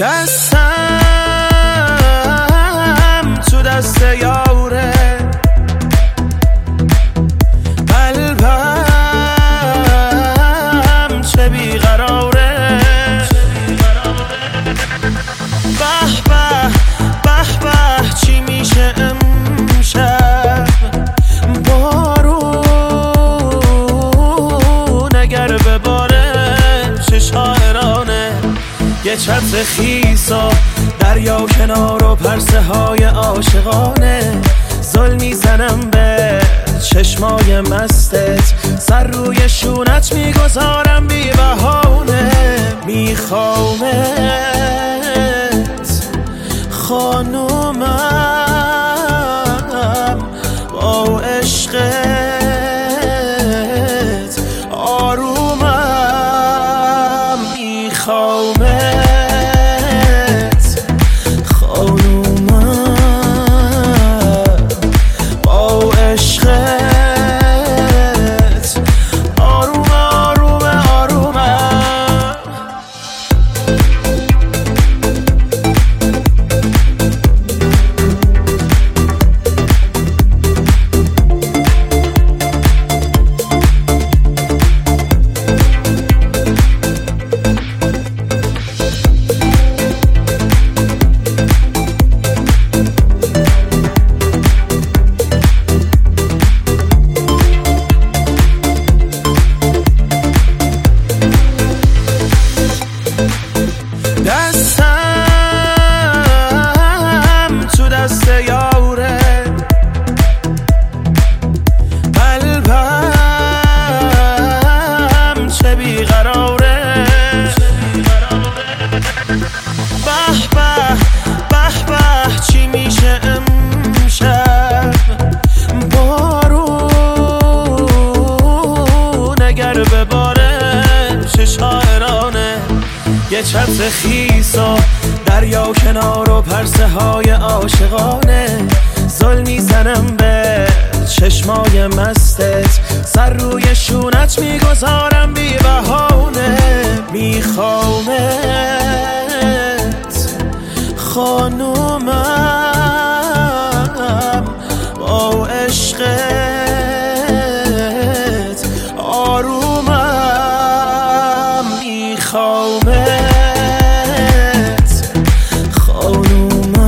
دستم تو دست یاره، قلبم چه بیقراره. به به به به چی میشه امشب، بارون اگر بباره چه شاعرانه. یه چتر خیس و دریا کنار و پرسه های عاشقانه. زل میزنم به چشمای مستت، سر روی شونت میگذارم بی بهانه. میخوامت خانومم، با عشقت آرومم. میخوامت خانومم، با عشقت آروم آروم آرومم. دستم تو دست یاره، قلبم چه بیقراره. به به به به چی میشه امشب، بارون اگر بباره چه شاعرانه. یه چتر خیس و دریا کنار و پرسه های عاشقانه. زل میزنم به چشمای مستت، سر روی شونت میگذارم بی بهانه. میخوامت خانومم، با عشقت آرومم. میخوامت